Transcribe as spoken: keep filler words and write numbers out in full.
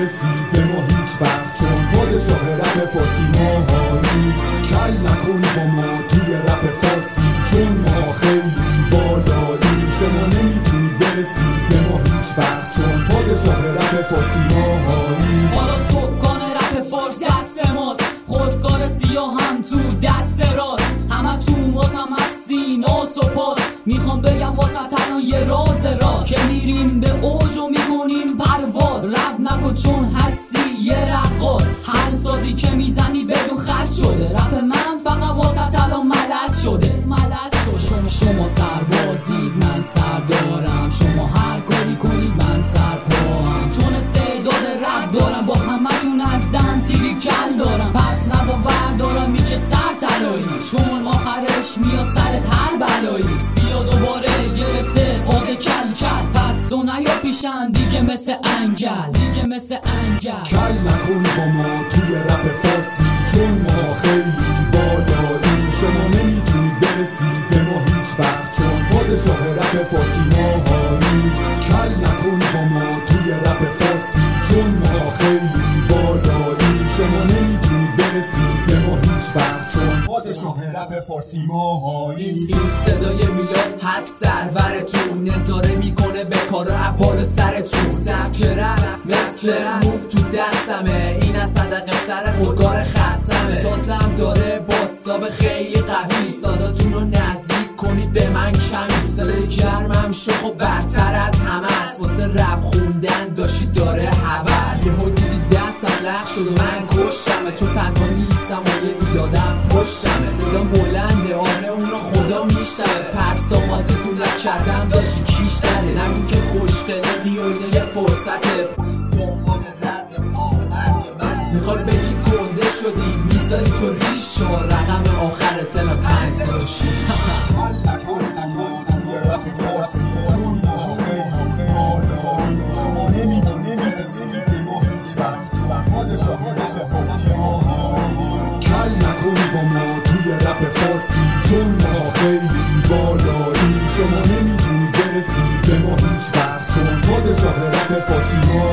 برسید به ما هیچ وقت، چون پادشاه رپ فارسی ماهایی. کل نکنی با ما توی رپ فارسی، چون ما خیلی بالایی. شما نمیتونید برسید به ما هیچ وقت، چون پادشاه رپ فارسی ماهایی. حالا سکان رپ فارس دست ماست، خودکار سیاه هم تو دست راست. همه تو واسه هم هستین آس و پاس. میخوام بگم واسه الان یه راز راست، که میریم به اوج و میکنیم پرواز. رپ نکن چون هستی یه رقاص، هر سازی که میزنی بدون خست شده. رپ من فقط واسه الان ملس شده، ملس شده. شما شما سربازید من سر دارم، شما هر کاری کنید من سر پاهم. چون استعداد رپ دارم با همتون از دم تیری کل دارم. پس نزا بردارم میشه سر طلایی، چون آخرش میاد سرت هر بلایی. سیا دوباره گرفته فاز کل کل، پس تو نیا پیشن دیگه مثل انگل، دیگه مثل انگل. کل نکن با ما توی رپ فارسی، چون ما خیلی بالایی. شما نمیتونید برسید به ما هیچ وقت، چون پادشاه رپ فارسی ماهایی. کل نکن با ما توی رپ فارسی، چون ما خیلی بالایی. شما نمیتونید برسید به ما هیچ وقت، چون پادشاه رپ فارسی ماهایی. این صدای میلاد هست سرورتون، نظاره میکنه به کار اپال سرتون. سبک رپ مثل موب تو دستمه، این از صدقه سر خورگار خستمه. سازم داره باساب خیلی قوی، سازاتون رو نزدیک کنید به من کمی. صدای گرمم شخ و برتر از همه است، واسه رپ خوندن داشتی داره هوس. یهو دیدی دستم لخ شد و من کشتمه، تو تنها نیستم و یه ایلادم پشتمه. صدام بلنده آره اونو خدا میشنوه، پس دامادتون لک کردم داشتی کیش داره. نگو که خوشقلقی و اینه یه فرصته، پلیس دنبال رد پا و مرگ من. میخوای بگی گنده شدی میذاری تو ریش، چهار رقم آخر تل پنج سه و شیش. شما نمیدونید برسید به ما هیچ وقت، چون پادشاه فارسی ماهایی. کل نکنی با ما توی رپ فارسی، چون ما خیلی بالایی. شما نمیتونید برسید به ما هیچ وقت، چون پادشاه رپ فارسی ماهایی.